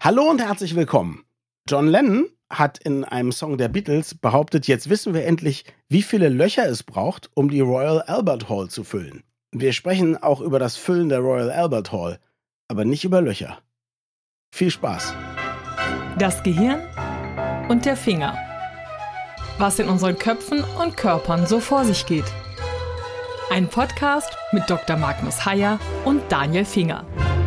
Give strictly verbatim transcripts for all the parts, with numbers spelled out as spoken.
Hallo und herzlich willkommen. John Lennon hat in einem Song der Beatles behauptet, jetzt wissen wir endlich, wie viele Löcher es braucht, um die Royal Albert Hall zu füllen. Wir sprechen auch über das Füllen der Royal Albert Hall, aber nicht über Löcher. Viel Spaß. Das Gehirn und der Finger. Was in unseren Köpfen und Körpern so vor sich geht. Ein Podcast mit Doktor Magnus Heyer und Daniel Finger.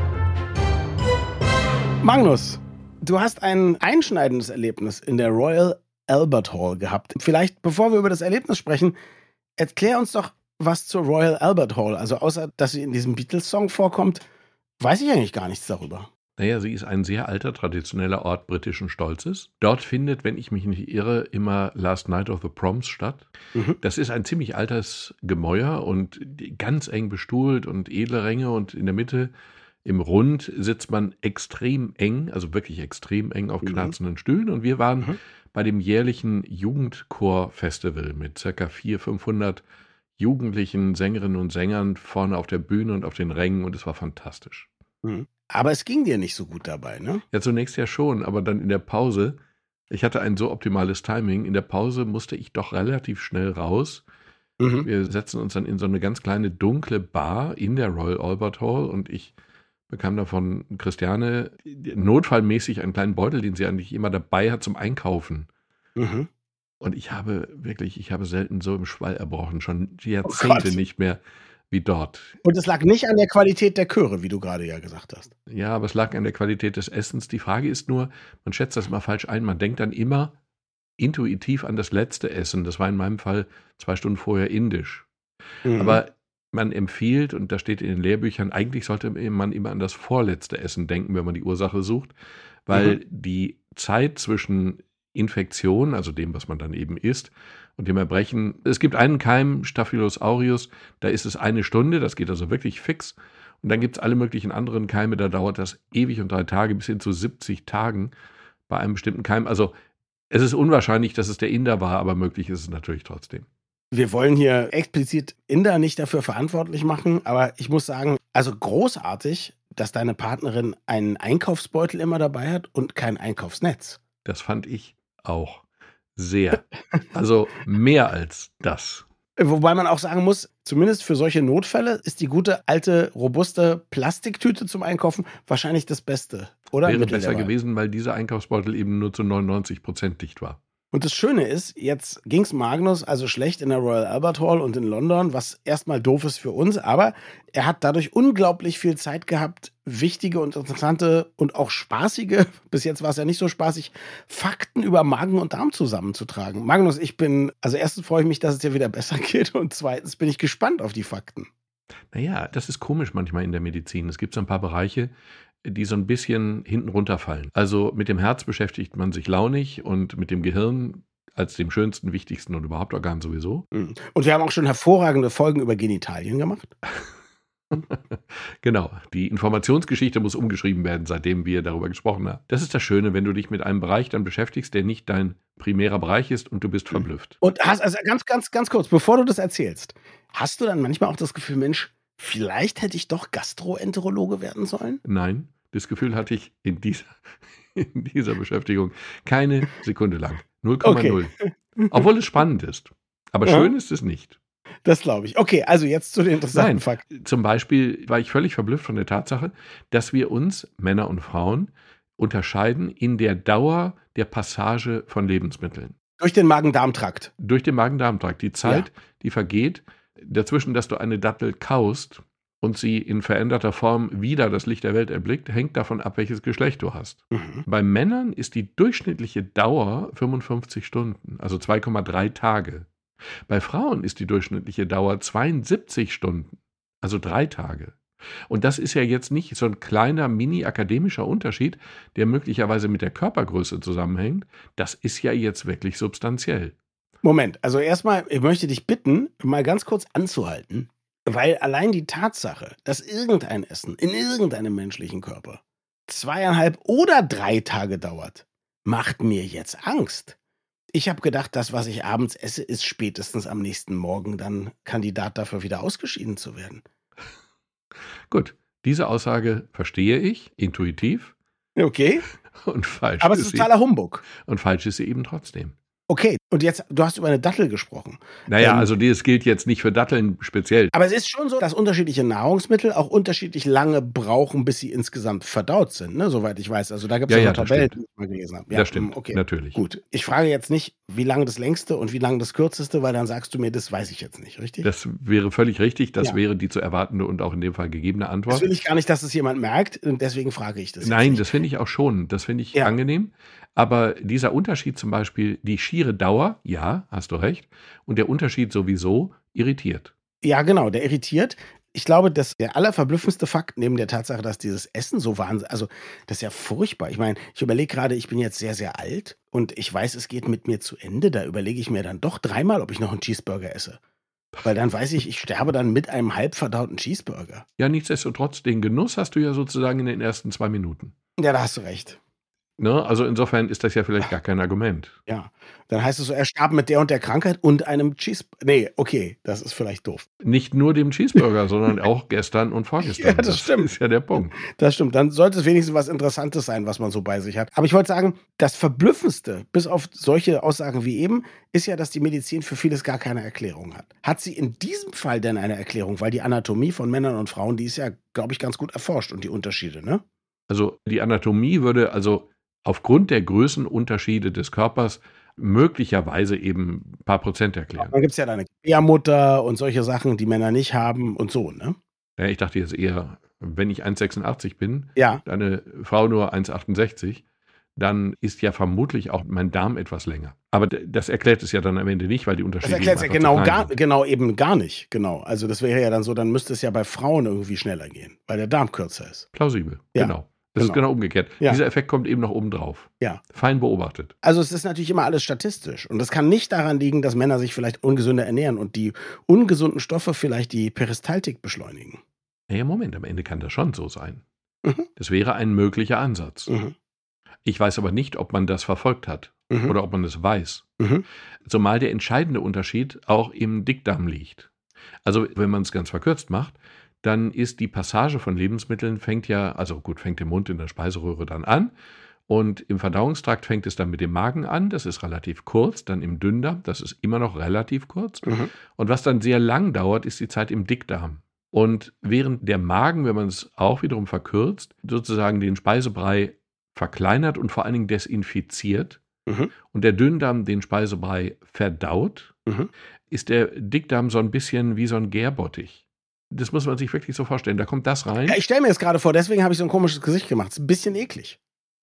Magnus, du hast ein einschneidendes Erlebnis in der Royal Albert Hall gehabt. Vielleicht, bevor wir über das Erlebnis sprechen, erklär uns doch was zur Royal Albert Hall. Also außer, dass sie in diesem Beatles-Song vorkommt, weiß ich eigentlich gar nichts darüber. Naja, sie ist ein sehr alter, traditioneller Ort britischen Stolzes. Dort findet, wenn ich mich nicht irre, immer Last Night of the Proms statt. Mhm. Das ist ein ziemlich altes Gemäuer und ganz eng bestuhlt und edle Ränge, und in der Mitte im Rund sitzt man extrem eng, also wirklich extrem eng auf knarzenden mhm. Stühlen. Und wir waren mhm. bei dem jährlichen Jugendchor-Festival mit ca. vierhundert, fünfhundert jugendlichen Sängerinnen und Sängern vorne auf der Bühne und auf den Rängen, und es war fantastisch. Mhm. Aber es ging dir nicht so gut dabei, ne? Ja, zunächst ja schon, aber dann in der Pause, ich hatte ein so optimales Timing, in der Pause musste ich doch relativ schnell raus. Mhm. Wir setzen uns dann in so eine ganz kleine dunkle Bar in der Royal Albert Hall, und ich bekam da von Christiane notfallmäßig einen kleinen Beutel, den sie eigentlich immer dabei hat zum Einkaufen. Mhm. Und ich habe wirklich, ich habe selten so im Schwall erbrochen, schon Jahrzehnte oh nicht mehr wie dort. Und es lag nicht an der Qualität der Chöre, wie du gerade ja gesagt hast. Ja, aber es lag an der Qualität des Essens. Die Frage ist nur, man schätzt das immer falsch ein, man denkt dann immer intuitiv an das letzte Essen. Das war in meinem Fall zwei Stunden vorher indisch. Mhm. Aber man empfiehlt, und da steht in den Lehrbüchern, eigentlich sollte man immer an das vorletzte Essen denken, wenn man die Ursache sucht, weil mhm. die Zeit zwischen Infektion, also dem, was man dann eben isst, und dem Erbrechen, es gibt einen Keim, Staphylos aureus, da ist es eine Stunde, das geht also wirklich fix. Und dann gibt es alle möglichen anderen Keime, da dauert das ewig und drei Tage bis hin zu siebzig Tagen bei einem bestimmten Keim. Also es ist unwahrscheinlich, dass es der Inder war, aber möglich ist es natürlich trotzdem. Wir wollen hier explizit Inder nicht dafür verantwortlich machen, aber ich muss sagen, also großartig, dass deine Partnerin einen Einkaufsbeutel immer dabei hat und kein Einkaufsnetz. Das fand ich auch sehr. Also mehr als das. Wobei man auch sagen muss, zumindest für solche Notfälle ist die gute, alte, robuste Plastiktüte zum Einkaufen wahrscheinlich das Beste, oder? Wäre besser gewesen, weil dieser Einkaufsbeutel eben nur zu neunundneunzig Prozent dicht war. Und das Schöne ist, jetzt ging es Magnus also schlecht in der Royal Albert Hall und in London, was erstmal doof ist für uns, aber er hat dadurch unglaublich viel Zeit gehabt, wichtige und interessante und auch spaßige, bis jetzt war es ja nicht so spaßig, Fakten über Magen und Darm zusammenzutragen. Magnus, ich bin, also erstens freue ich mich, dass es dir wieder besser geht, und zweitens bin ich gespannt auf die Fakten. Naja, das ist komisch manchmal in der Medizin. Es gibt so ein paar Bereiche, die so ein bisschen hinten runterfallen. Also mit dem Herz beschäftigt man sich launig und mit dem Gehirn als dem schönsten, wichtigsten und überhaupt Organ sowieso. Und wir haben auch schon hervorragende Folgen über Genitalien gemacht. Genau, die Informationsgeschichte muss umgeschrieben werden, seitdem wir darüber gesprochen haben. Das ist das Schöne, wenn du dich mit einem Bereich dann beschäftigst, der nicht dein primärer Bereich ist, und du bist verblüfft. Und hast, also ganz, ganz, ganz kurz, bevor du das erzählst, hast du dann manchmal auch das Gefühl, Mensch, vielleicht hätte ich doch Gastroenterologe werden sollen? Nein, das Gefühl hatte ich in dieser, in dieser Beschäftigung keine Sekunde lang. null Komma null. Okay. Obwohl es spannend ist. Aber ja. Schön ist es nicht. Das glaube ich. Okay, also jetzt zu den interessanten Nein, Fakten. Zum Beispiel war ich völlig verblüfft von der Tatsache, dass wir uns, Männer und Frauen, unterscheiden in der Dauer der Passage von Lebensmitteln. Durch den Magen-Darm-Trakt. Durch den Magen-Darm-Trakt. Die Zeit, ja. die vergeht dazwischen, dass du eine Dattel kaust und sie in veränderter Form wieder das Licht der Welt erblickt, hängt davon ab, welches Geschlecht du hast. Mhm. Bei Männern ist die durchschnittliche Dauer fünfundfünfzig Stunden, also zwei Komma drei Tage. Bei Frauen ist die durchschnittliche Dauer zweiundsiebzig Stunden, also drei Tage. Und das ist ja jetzt nicht so ein kleiner mini-akademischer Unterschied, der möglicherweise mit der Körpergröße zusammenhängt. Das ist ja jetzt wirklich substanziell. Moment, also erstmal, ich möchte dich bitten, mal ganz kurz anzuhalten, weil allein die Tatsache, dass irgendein Essen in irgendeinem menschlichen Körper zweieinhalb oder drei Tage dauert, macht mir jetzt Angst. Ich habe gedacht, das, was ich abends esse, ist spätestens am nächsten Morgen dann Kandidat dafür, wieder ausgeschieden zu werden. Gut, diese Aussage verstehe ich intuitiv. Okay. Und falsch Aber es ist ist sie. totaler Humbug. Und falsch ist sie eben trotzdem. Okay, und jetzt, du hast über eine Dattel gesprochen. Naja, Ähm, also das gilt jetzt nicht für Datteln speziell. Aber es ist schon so, dass unterschiedliche Nahrungsmittel auch unterschiedlich lange brauchen, bis sie insgesamt verdaut sind, ne? Soweit ich weiß. Also da gibt es Ja, ja, ja, so das Tabellen, stimmt. die ich mal gelesen habe. Das stimmt, mm, okay. natürlich. Gut. Ich frage jetzt nicht, wie lange das längste und wie lange das kürzeste, weil dann sagst du mir, das weiß ich jetzt nicht, richtig? Das wäre völlig richtig. Das Ja. wäre die zu erwartende und auch in dem Fall gegebene Das Antwort. will ich gar nicht, dass es jemand merkt, und deswegen frage ich das jetzt Nein, nicht. das finde ich auch schon. Das finde ich Ja. angenehm. Aber dieser Unterschied zum Beispiel, die schiere Dauer, ja, hast du recht. Und der Unterschied sowieso irritiert. Ja, genau, der irritiert. Ich glaube, dass der allerverblüffendste Fakt neben der Tatsache, dass dieses Essen so wahnsinnig, also das ist ja furchtbar. Ich meine, ich überlege gerade, ich bin jetzt sehr, sehr alt und ich weiß, es geht mit mir zu Ende. Da überlege ich mir dann doch dreimal, ob ich noch einen Cheeseburger esse. Weil dann weiß ich, ich sterbe dann mit einem halb verdauten Cheeseburger. Ja, nichtsdestotrotz, den Genuss hast du ja sozusagen in den ersten zwei Minuten. Ja, da hast du recht. Ne? Also insofern ist das ja vielleicht gar kein Argument. Ja, dann heißt es so, er starb mit der und der Krankheit und einem Cheeseburger. Nee, okay, das ist vielleicht doof. Nicht nur dem Cheeseburger, sondern auch gestern und vorgestern. Ja, das stimmt. ist ja der Punkt. Das stimmt, dann sollte es wenigstens was Interessantes sein, was man so bei sich hat. Aber ich wollte sagen, das Verblüffendste, bis auf solche Aussagen wie eben, ist ja, dass die Medizin für vieles gar keine Erklärung hat. Hat sie in diesem Fall denn eine Erklärung? Weil die Anatomie von Männern und Frauen, die ist ja, glaube ich, ganz gut erforscht und die Unterschiede, ne? Also die Anatomie würde also aufgrund der Größenunterschiede des Körpers möglicherweise eben ein paar Prozent erklären. Dann gibt es ja deine Gebärmutter und solche Sachen, die Männer nicht haben und so, ne? Ja, ich dachte jetzt eher, wenn ich eins Komma sechsundachtzig bin, Ja. eine Frau nur eins Komma achtundsechzig, dann ist ja vermutlich auch mein Darm etwas länger. Aber d- das erklärt es ja dann am Ende nicht, weil die Das Unterschiede erklärt es ja eben einfach genau, zu klein gar, sind. genau eben gar nicht. Genau. Also das wäre ja dann so, dann müsste es ja bei Frauen irgendwie schneller gehen, weil der Darm kürzer ist. Plausibel, Ja, genau. Das ist genau. genau umgekehrt. Ja. Dieser Effekt kommt eben noch oben drauf. Ja. Fein beobachtet. Also es ist natürlich immer alles statistisch. Und das kann nicht daran liegen, dass Männer sich vielleicht ungesünder ernähren und die ungesunden Stoffe vielleicht die Peristaltik beschleunigen. Naja, Moment, am Ende kann das schon so sein. Mhm. Das wäre ein möglicher Ansatz. Mhm. Ich weiß aber nicht, ob man das verfolgt hat Mhm. oder ob man es weiß. Mhm. Zumal der entscheidende Unterschied auch im Dickdarm liegt. Also wenn man es ganz verkürzt macht, dann ist die Passage von Lebensmitteln fängt ja, also gut, fängt im Mund in der Speiseröhre dann an und im Verdauungstrakt fängt es dann mit dem Magen an, das ist relativ kurz, dann im Dünndarm, das ist immer noch relativ kurz Mhm. und was dann sehr lang dauert, ist die Zeit im Dickdarm. Und während der Magen, wenn man es auch wiederum verkürzt, sozusagen den Speisebrei verkleinert und vor allen Dingen desinfiziert Mhm. und der Dünndarm den Speisebrei verdaut, Mhm. ist der Dickdarm so ein bisschen wie so ein Gärbottich. Das muss man sich wirklich so vorstellen. Da kommt das rein. Ja, ich stelle mir das gerade vor, deswegen habe ich so ein komisches Gesicht gemacht. Ist ein bisschen eklig.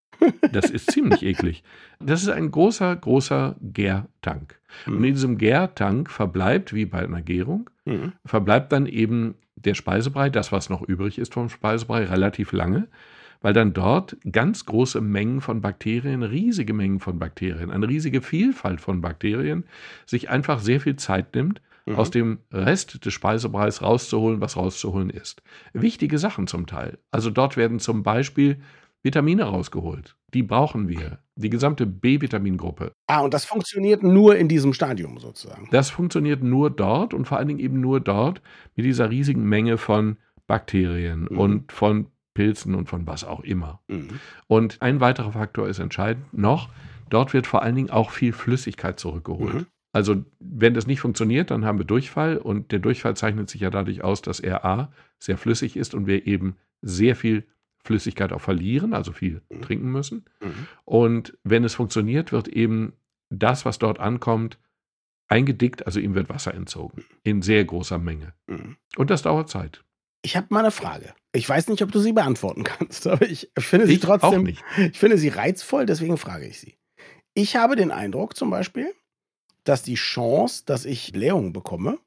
Das ist ziemlich eklig. Das ist ein großer, großer Gärtank. Und in diesem Gärtank verbleibt, wie bei einer Gärung, Mhm. verbleibt dann eben der Speisebrei, das, was noch übrig ist vom Speisebrei, relativ lange, weil dann dort ganz große Mengen von Bakterien, riesige Mengen von Bakterien, eine riesige Vielfalt von Bakterien, sich einfach sehr viel Zeit nimmt, Mhm. aus dem Rest des Speisebreis rauszuholen, was rauszuholen ist. Wichtige Sachen zum Teil. Also dort werden zum Beispiel Vitamine rausgeholt. Die brauchen wir. Die gesamte B-Vitamingruppe. Ah, und das funktioniert nur in diesem Stadium sozusagen. Das funktioniert nur dort und vor allen Dingen eben nur dort mit dieser riesigen Menge von Bakterien Mhm. und von Pilzen und von was auch immer. Mhm. Und ein weiterer Faktor ist entscheidend noch, dort wird vor allen Dingen auch viel Flüssigkeit zurückgeholt. Mhm. Also wenn das nicht funktioniert, dann haben wir Durchfall und der Durchfall zeichnet sich ja dadurch aus, dass er A, sehr flüssig ist und wir eben sehr viel Flüssigkeit auch verlieren, also viel Mhm. trinken müssen. Mhm. Und wenn es funktioniert, wird eben das, was dort ankommt, eingedickt, also ihm wird Wasser entzogen in sehr großer Menge. Mhm. Und das dauert Zeit. Ich habe mal eine Frage. Ich weiß nicht, ob du sie beantworten kannst, aber ich finde sie Ich trotzdem, auch nicht. ich finde sie reizvoll, deswegen frage ich sie. Ich habe den Eindruck zum Beispiel, dass die Chance, dass ich Blähungen bekomme,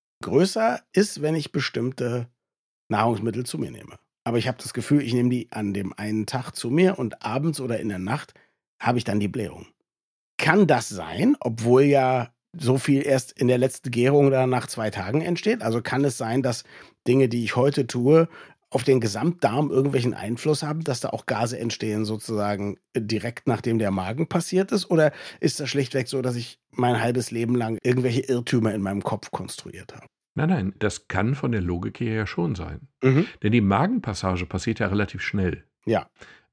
größer ist, wenn ich bestimmte Nahrungsmittel zu mir nehme. Aber ich habe das Gefühl, ich nehme die an dem einen Tag zu mir und abends oder in der Nacht habe ich dann die Blähung. Kann das sein, obwohl ja so viel erst in der letzten Gärung oder nach zwei Tagen entsteht? Also kann es sein, dass Dinge, die ich heute tue, auf den Gesamtdarm irgendwelchen Einfluss haben, dass da auch Gase entstehen sozusagen direkt nachdem der Magen passiert ist? Oder ist das schlichtweg so, dass ich mein halbes Leben lang irgendwelche Irrtümer in meinem Kopf konstruiert habe? Nein, nein, das kann von der Logik her ja schon sein. Mhm. Denn die Magenpassage passiert ja relativ schnell. Ja.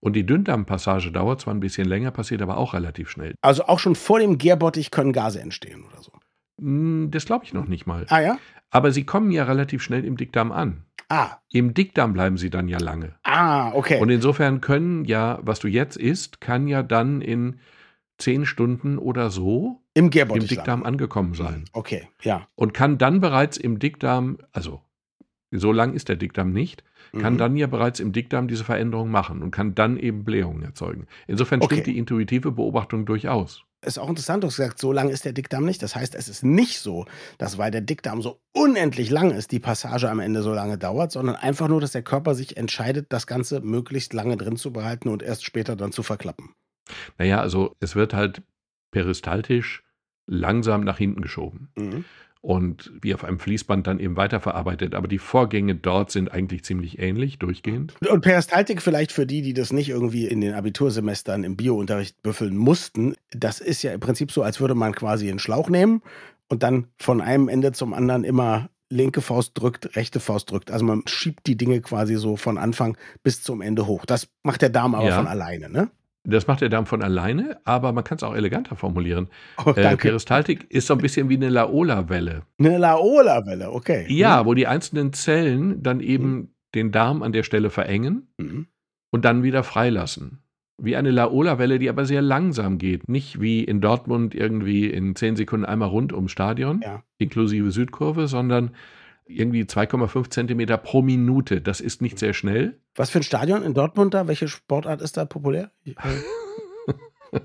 Und die Dünndarmpassage dauert zwar ein bisschen länger, passiert aber auch relativ schnell. Also auch schon vor dem Gärbottich können Gase entstehen oder so? Das glaube ich noch nicht mal. Ah ja? Aber sie kommen ja relativ schnell im Dickdarm an. Ah. Im Dickdarm bleiben sie dann ja lange. Ah, okay. Und insofern können ja, was du jetzt isst, kann ja dann in zehn Stunden oder so im Gärbottich im Dickdarm landen. angekommen sein. Okay, ja. Und kann dann bereits im Dickdarm, also so lang ist der Dickdarm nicht, kann Mhm. dann ja bereits im Dickdarm diese Veränderung machen und kann dann eben Blähungen erzeugen. Insofern stimmt Okay. die intuitive Beobachtung durchaus. Ist auch interessant, du hast gesagt, so lang ist der Dickdarm nicht. Das heißt, es ist nicht so, dass weil der Dickdarm so unendlich lang ist, die Passage am Ende so lange dauert, sondern einfach nur, dass der Körper sich entscheidet, das Ganze möglichst lange drin zu behalten und erst später dann zu verklappen. Naja, also es wird halt peristaltisch langsam nach hinten geschoben. Mhm. Und wie auf einem Fließband dann eben weiterverarbeitet. Aber die Vorgänge dort sind eigentlich ziemlich ähnlich, durchgehend. Und Peristaltik vielleicht für die, die das nicht irgendwie in den Abitursemestern im Biounterricht büffeln mussten. Das ist ja im Prinzip so, als würde man quasi einen Schlauch nehmen und dann von einem Ende zum anderen immer linke Faust drückt, rechte Faust drückt. Also man schiebt die Dinge quasi so von Anfang bis zum Ende hoch. Das macht der Darm aber Ja. von alleine, ne? Das macht der Darm von alleine, aber man kann es auch eleganter formulieren. Oh, Äh, danke. Peristaltik ist so ein bisschen wie eine Laola-Welle. Eine Laola-Welle, okay. Ja, wo die einzelnen Zellen dann eben den Darm an der Stelle verengen Mhm. und dann wieder freilassen. Wie eine Laola-Welle, die aber sehr langsam geht. Nicht wie in Dortmund irgendwie in zehn Sekunden einmal rund ums Stadion, Ja. inklusive Südkurve, sondern irgendwie zwei Komma fünf Zentimeter pro Minute. Das ist nicht sehr schnell. Was für ein Stadion in Dortmund da? Welche Sportart ist da populär? Ich, äh,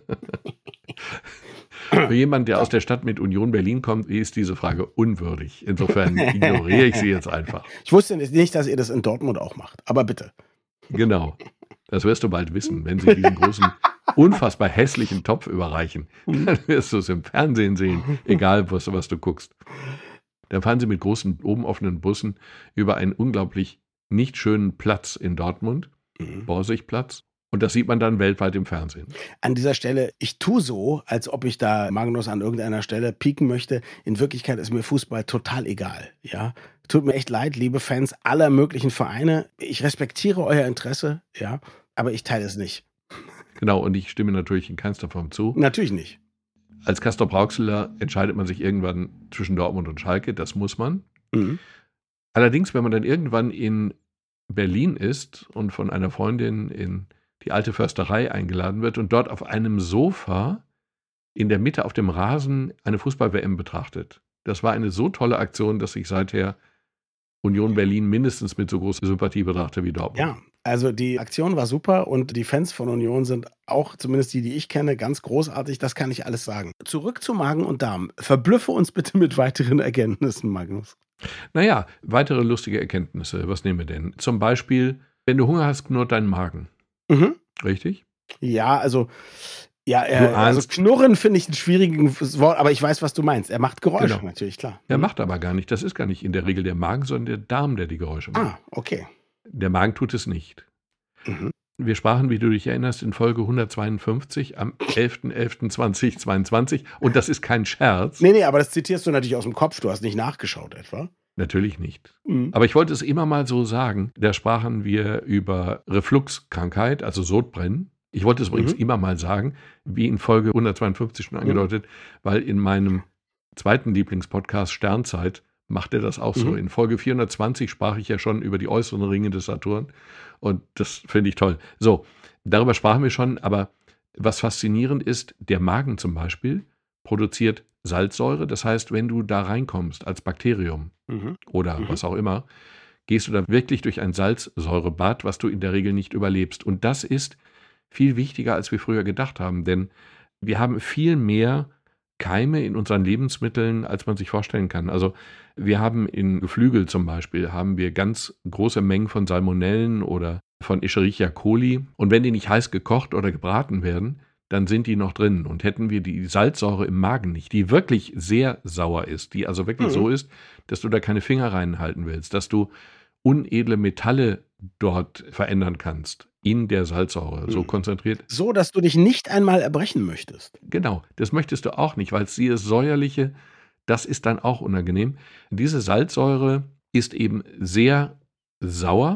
Für jemanden, der aus der Stadt mit Union Berlin kommt, ist diese Frage unwürdig. Insofern ignoriere ich sie jetzt einfach. ich wusste nicht, dass ihr das in Dortmund auch macht, aber bitte. Genau. Das wirst du bald wissen, wenn sie diesen großen, unfassbar hässlichen Topf überreichen. Dann wirst du es im Fernsehen sehen, egal was, was du guckst. Dann fahren sie mit großen, oben offenen Bussen über einen unglaublich nicht schönen Platz in Dortmund, Mhm. Borsigplatz. Und das sieht man dann weltweit im Fernsehen. An dieser Stelle, ich tue so, als ob ich da Magnus an irgendeiner Stelle pieken möchte. In Wirklichkeit ist mir Fußball total egal. Ja, tut mir echt leid, liebe Fans aller möglichen Vereine. Ich respektiere euer Interesse, ja, aber ich teile es nicht. Genau, und ich stimme natürlich in keinster Form zu. Natürlich nicht. Als Castrop-Rauxeler entscheidet man sich irgendwann zwischen Dortmund und Schalke, das muss man. Mhm. Allerdings, wenn man dann irgendwann in Berlin ist und von einer Freundin in die alte Försterei eingeladen wird und dort auf einem Sofa in der Mitte auf dem Rasen eine Fußball-W M betrachtet. Das war eine so tolle Aktion, dass ich seither Union Berlin mindestens mit so großer Sympathie betrachte wie Dortmund. Ja, also die Aktion war super und die Fans von Union sind auch, zumindest die, die ich kenne, ganz großartig. Das kann ich alles sagen. Zurück zu Magen und Darm. Verblüffe uns bitte mit weiteren Erkenntnissen, Magnus. Naja, weitere lustige Erkenntnisse. Was nehmen wir denn? Zum Beispiel, wenn du Hunger hast, knurrt dein Magen. Mhm. Richtig? Ja, also, ja, Du er, also ahnst- Knurren finde ich ein schwieriges Wort, aber ich weiß, was du meinst. Er macht Geräusche, Genau. natürlich, klar. Er macht aber gar nicht. Das ist gar nicht in der Regel der Magen, sondern der Darm, der die Geräusche macht. Ah, okay. Der Magen tut es nicht. Mhm. Wir sprachen, wie du dich erinnerst, in Folge hundertzweiundfünfzig am elfter elfter zweitausendzweiundzwanzig. Und das ist kein Scherz. Nee, nee, aber das zitierst du natürlich aus dem Kopf. Du hast nicht nachgeschaut etwa. Natürlich nicht. Mhm. Aber ich wollte es immer mal so sagen. Da sprachen wir über Refluxkrankheit, also Sodbrennen. Ich wollte es übrigens Mhm. immer mal sagen, wie in Folge hundertzweiundfünfzig schon angedeutet, weil in meinem zweiten Lieblingspodcast Sternzeit macht er das auch so. Mhm. In Folge vierhundertzwanzig sprach ich ja schon über die äußeren Ringe des Saturn und das finde ich toll. So, darüber sprachen wir schon, aber was faszinierend ist, der Magen zum Beispiel produziert Salzsäure. Das heißt, wenn du da reinkommst als Bakterium Mhm. oder Mhm. was auch immer, gehst du da wirklich durch ein Salzsäurebad, was du in der Regel nicht überlebst. Und das ist viel wichtiger, als wir früher gedacht haben, denn wir haben viel mehr Keime in unseren Lebensmitteln, als man sich vorstellen kann. Also wir haben in Geflügel zum Beispiel, haben wir ganz große Mengen von Salmonellen oder von Escherichia coli. Und wenn die nicht heiß gekocht oder gebraten werden, dann sind die noch drin. Und hätten wir die Salzsäure im Magen nicht, die wirklich sehr sauer ist, die also wirklich Mhm. so ist, dass du da keine Finger reinhalten willst, dass du unedle Metalle dort verändern kannst in der Salzsäure, so Mhm. konzentriert. So, dass du dich nicht einmal erbrechen möchtest. Genau, das möchtest du auch nicht, weil es dieses säuerliche, das ist dann auch unangenehm. Diese Salzsäure ist eben sehr sauer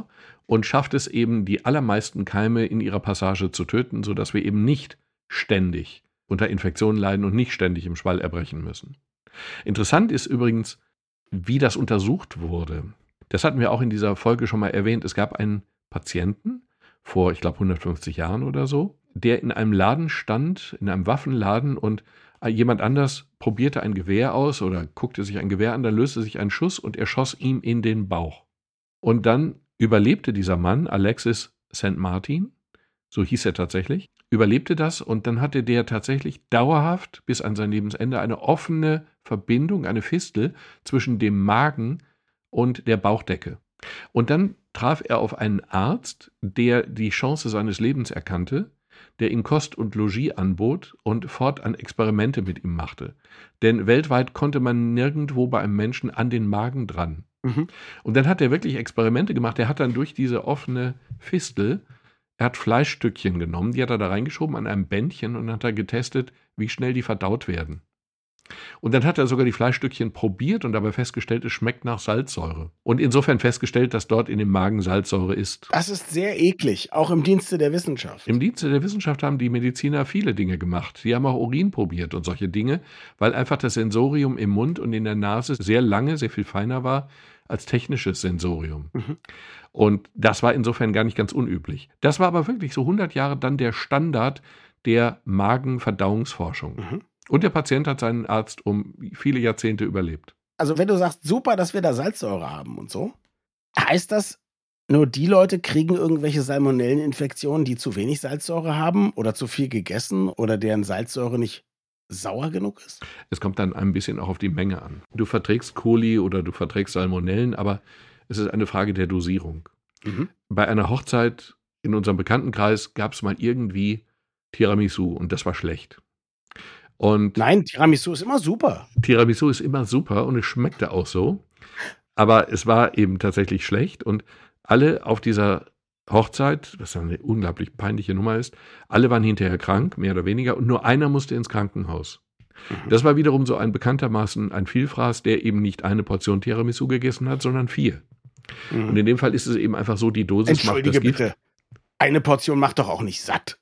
und schafft es eben, die allermeisten Keime in ihrer Passage zu töten, sodass wir eben nicht ständig unter Infektionen leiden und nicht ständig im Schwall erbrechen müssen. Interessant ist übrigens, wie das untersucht wurde. Das hatten wir auch in dieser Folge schon mal erwähnt. Es gab einen Patienten vor, ich glaube, hundertfünfzig Jahren oder so, der in einem Laden stand, in einem Waffenladen, und jemand anders probierte ein Gewehr aus oder guckte sich ein Gewehr an, dann löste sich ein Schuss und er schoss ihm in den Bauch. Und dann überlebte dieser Mann, Alexis Sankt Martin, so hieß er tatsächlich, überlebte das, und dann hatte der tatsächlich dauerhaft bis an sein Lebensende eine offene Verbindung, eine Fistel zwischen dem Magen und der Bauchdecke. Und dann traf er auf einen Arzt, der die Chance seines Lebens erkannte, der ihm Kost und Logis anbot und fortan Experimente mit ihm machte. Denn weltweit konnte man nirgendwo bei einem Menschen an den Magen dran. Mhm. Und dann hat er wirklich Experimente gemacht. Er hat dann durch diese offene Fistel, er hat Fleischstückchen genommen, die hat er da reingeschoben an einem Bändchen, und dann hat er getestet, wie schnell die verdaut werden. Und dann hat er sogar die Fleischstückchen probiert und dabei festgestellt, es schmeckt nach Salzsäure. Und insofern festgestellt, dass dort in dem Magen Salzsäure ist. Das ist sehr eklig, auch im Dienste der Wissenschaft. Im Dienste der Wissenschaft haben die Mediziner viele Dinge gemacht. Die haben auch Urin probiert und solche Dinge, weil einfach das Sensorium im Mund und in der Nase sehr lange, sehr viel feiner war als technisches Sensorium. Mhm. Und das war insofern gar nicht ganz unüblich. Das war aber wirklich so hundert Jahre dann der Standard der Magenverdauungsforschung. Mhm. Und der Patient hat seinen Arzt um viele Jahrzehnte überlebt. Also wenn du sagst, super, dass wir da Salzsäure haben und so, heißt das, nur die Leute kriegen irgendwelche Salmonelleninfektionen, die zu wenig Salzsäure haben oder zu viel gegessen oder deren Salzsäure nicht sauer genug ist? Es kommt dann ein bisschen auch auf die Menge an. Du verträgst Coli oder du verträgst Salmonellen, aber es ist eine Frage der Dosierung. Mhm. Bei einer Hochzeit in unserem Bekanntenkreis gab es mal irgendwie Tiramisu und das war schlecht. Und Nein, Tiramisu ist immer super. Tiramisu ist immer super und es schmeckte auch so. Aber es war eben tatsächlich schlecht und alle auf dieser Hochzeit, was eine unglaublich peinliche Nummer ist, alle waren hinterher krank, mehr oder weniger, und nur einer musste ins Krankenhaus. Mhm. Das war wiederum so ein bekanntermaßen ein Vielfraß, der eben nicht eine Portion Tiramisu gegessen hat, sondern vier. Mhm. Und in dem Fall ist es eben einfach so, die Dosis macht das Gift. Bitte, eine Portion macht doch auch nicht satt.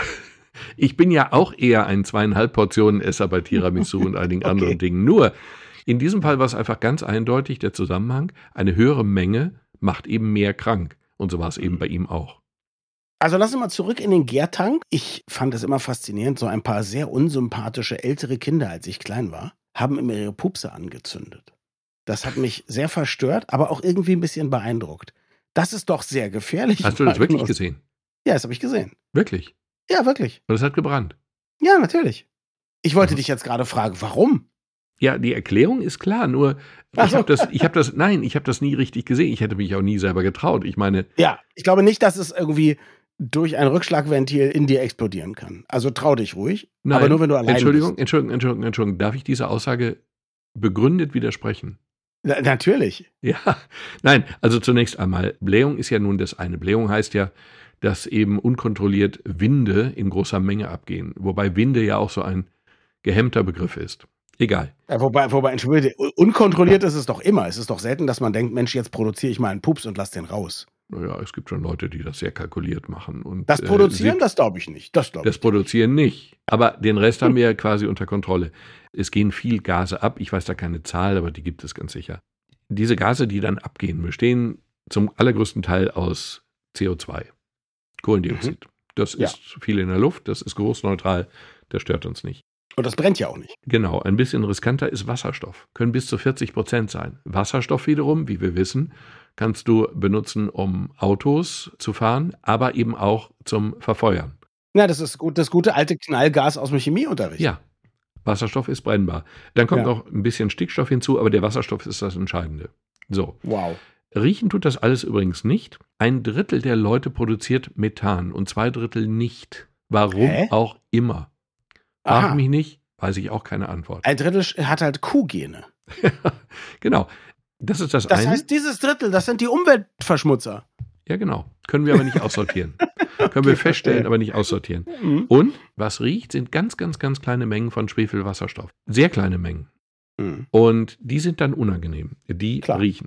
Ich bin ja auch eher ein zweieinhalb Portionen Esser bei Tiramisu und einigen okay. anderen Dingen. Nur, in diesem Fall war es einfach ganz eindeutig der Zusammenhang, eine höhere Menge macht eben mehr krank. Und so war es eben bei ihm auch. Also lassen wir mal zurück in den Gärtank. Ich fand es immer faszinierend, so ein paar sehr unsympathische ältere Kinder, als ich klein war, haben immer ihre Pupse angezündet. Das hat mich sehr verstört, aber auch irgendwie ein bisschen beeindruckt. Das ist doch sehr gefährlich. Hast du das wirklich gesehen? Ja, das habe ich gesehen. Wirklich? Ja, wirklich. Und es hat gebrannt? Ja, natürlich. Ich wollte mhm. dich jetzt gerade fragen, warum? Ja, die Erklärung ist klar, nur ich so. habe das, ich habe das, nein, ich habe das nie richtig gesehen. Ich hätte mich auch nie selber getraut. Ich meine. Ja, ich glaube nicht, dass es irgendwie durch ein Rückschlagventil in dir explodieren kann. Also trau dich ruhig, nein, aber nur wenn du allein Entschuldigung, bist. Entschuldigung, Entschuldigung, Entschuldigung. Darf ich diese Aussage begründet widersprechen? Na, natürlich. Ja, nein, also zunächst einmal, Blähung ist ja nun das eine. Blähung heißt ja, dass eben unkontrolliert Winde in großer Menge abgehen. Wobei Winde ja auch so ein gehemmter Begriff ist. Egal. Ja, wobei, wobei, entschuldige, unkontrolliert ist es doch immer. Es ist doch selten, dass man denkt, Mensch, jetzt produziere ich mal einen Pups und lass den raus. Naja, es gibt schon Leute, die das sehr kalkuliert machen. Und, das Produzieren, äh, das glaube ich nicht. Das, das Produzieren nicht. Aber den Rest haben wir ja quasi unter Kontrolle. Es gehen viel Gase ab. Ich weiß da keine Zahl, aber die gibt es ganz sicher. Diese Gase, die dann abgehen, bestehen zum allergrößten Teil aus C O zwei. Kohlendioxid. Mhm. Das ist ja. viel in der Luft, das ist geruchsneutral, das stört uns nicht. Und das brennt ja auch nicht. Genau, ein bisschen riskanter ist Wasserstoff. Können bis zu vierzig Prozent sein. Wasserstoff wiederum, wie wir wissen, kannst du benutzen, um Autos zu fahren, aber eben auch zum Verfeuern. Ja, das ist gut, das gute alte Knallgas aus dem Chemieunterricht. Ja, Wasserstoff ist brennbar. Dann kommt ja. noch ein bisschen Stickstoff hinzu, aber der Wasserstoff ist das Entscheidende. So. Wow. Riechen tut das alles übrigens nicht. Ein Drittel der Leute produziert Methan und zwei Drittel nicht. Warum Hä? Auch immer. Frag mich nicht, weiß ich auch keine Antwort. Ein Drittel hat halt Kuhgene. Genau. Das ist das, das eine. Das heißt, dieses Drittel, das sind die Umweltverschmutzer. Ja, genau. Können wir aber nicht aussortieren. Können okay, wir feststellen, verstehe. aber nicht aussortieren. Mhm. Und was riecht, sind ganz, ganz, ganz kleine Mengen von Schwefelwasserstoff. Sehr kleine Mengen. Mhm. Und die sind dann unangenehm. Die Klar. riechen.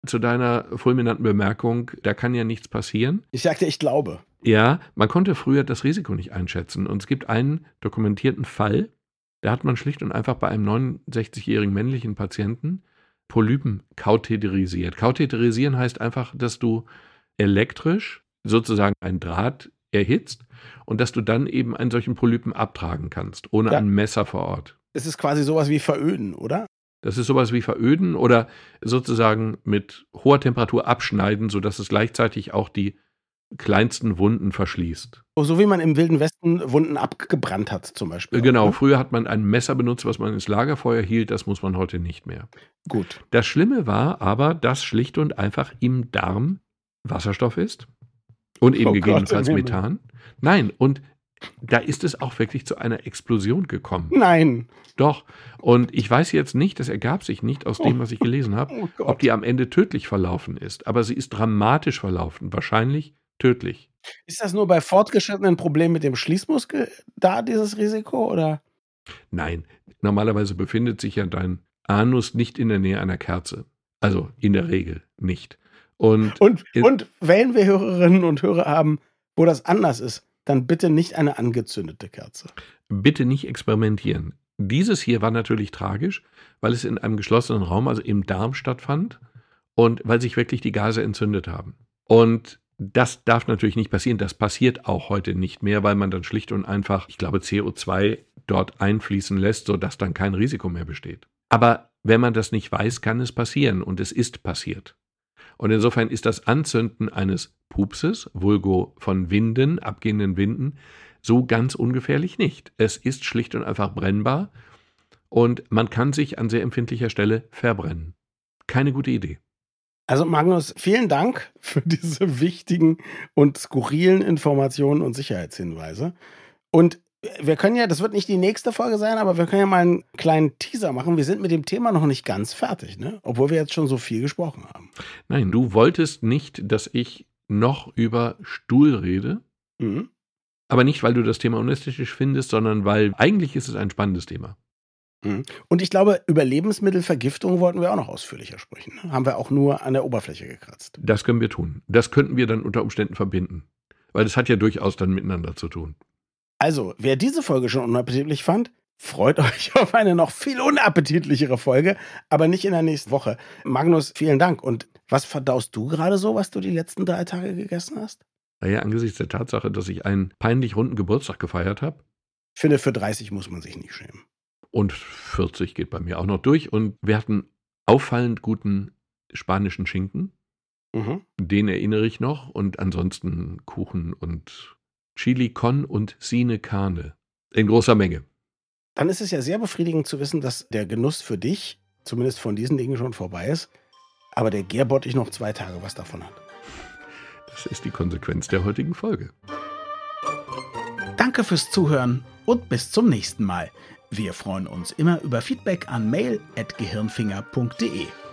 zu deiner fulminanten Bemerkung, da kann ja nichts passieren. Ich sagte, ich glaube. Ja, man konnte früher das Risiko nicht einschätzen. Und es gibt einen dokumentierten Fall, da hat man schlicht und einfach bei einem neunundsechzigjährigen männlichen Patienten Polypen kautheterisiert. Kautheterisieren heißt einfach, dass du elektrisch sozusagen einen Draht erhitzt und dass du dann eben einen solchen Polypen abtragen kannst, ohne ja. ein Messer vor Ort. Es ist quasi sowas wie Veröden, oder? Das ist sowas wie Veröden oder sozusagen mit hoher Temperatur abschneiden, sodass es gleichzeitig auch die kleinsten Wunden verschließt. So wie man im Wilden Westen Wunden abgebrannt hat zum Beispiel. Genau, auch, ne? Früher hat man ein Messer benutzt, was man ins Lagerfeuer hielt, das muss man heute nicht mehr. Gut. Das Schlimme war aber, dass schlicht und einfach im Darm Wasserstoff ist und eben oh gegebenenfalls Gott, Methan. Nein, und da ist es auch wirklich zu einer Explosion gekommen. Nein. Doch. Und ich weiß jetzt nicht, das ergab sich nicht aus dem, was ich gelesen habe, oh ob die am Ende tödlich verlaufen ist. Aber sie ist dramatisch verlaufen. Wahrscheinlich tödlich. Ist das nur bei fortgeschrittenen Problemen mit dem Schließmuskel da, dieses Risiko, oder? Nein. Normalerweise befindet sich ja dein Anus nicht in der Nähe einer Kerze. Also in der Regel nicht. Und, und, und wenn wir Hörerinnen und Hörer haben, wo das anders ist, dann bitte nicht eine angezündete Kerze. Bitte nicht experimentieren. Dieses hier war natürlich tragisch, weil es in einem geschlossenen Raum, also im Darm stattfand und weil sich wirklich die Gase entzündet haben. Und das darf natürlich nicht passieren. Das passiert auch heute nicht mehr, weil man dann schlicht und einfach, ich glaube, C O zwei dort einfließen lässt, sodass dann kein Risiko mehr besteht. Aber wenn man das nicht weiß, kann es passieren und es ist passiert. Und insofern ist das Anzünden eines Pupses, vulgo von Winden, abgehenden Winden, so ganz ungefährlich nicht. Es ist schlicht und einfach brennbar und man kann sich an sehr empfindlicher Stelle verbrennen. Keine gute Idee. Also Magnus, vielen Dank für diese wichtigen und skurrilen Informationen und Sicherheitshinweise. Und wir können ja, das wird nicht die nächste Folge sein, aber wir können ja mal einen kleinen Teaser machen. Wir sind mit dem Thema noch nicht ganz fertig, ne? Obwohl wir jetzt schon so viel gesprochen haben. Nein, du wolltest nicht, dass ich noch über Stuhl rede. Mhm. Aber nicht, weil du das Thema unästhetisch findest, sondern weil eigentlich ist es ein spannendes Thema. Mhm. Und ich glaube, über Lebensmittelvergiftung wollten wir auch noch ausführlicher sprechen. Ne? Haben wir auch nur an der Oberfläche gekratzt. Das können wir tun. Das könnten wir dann unter Umständen verbinden. Weil das hat ja durchaus dann miteinander zu tun. Also, wer diese Folge schon unappetitlich fand, freut euch auf eine noch viel unappetitlichere Folge, aber nicht in der nächsten Woche. Magnus, vielen Dank. Und was verdaust du gerade so, was du die letzten drei Tage gegessen hast? Naja, angesichts der Tatsache, dass ich einen peinlich runden Geburtstag gefeiert habe. Ich finde, für dreißig muss man sich nicht schämen. Und vierzig geht bei mir auch noch durch. Und wir hatten auffallend guten spanischen Schinken. Mhm. Den erinnere ich noch. Und ansonsten Kuchen und Chili con und Sine Carne. In großer Menge. Dann ist es ja sehr befriedigend zu wissen, dass der Genuss für dich, zumindest von diesen Dingen, schon vorbei ist. Aber der Gärbottich noch zwei Tage was davon hat. Das ist die Konsequenz der heutigen Folge. Danke fürs Zuhören und bis zum nächsten Mal. Wir freuen uns immer über Feedback an mail at gehirnfinger punkt de.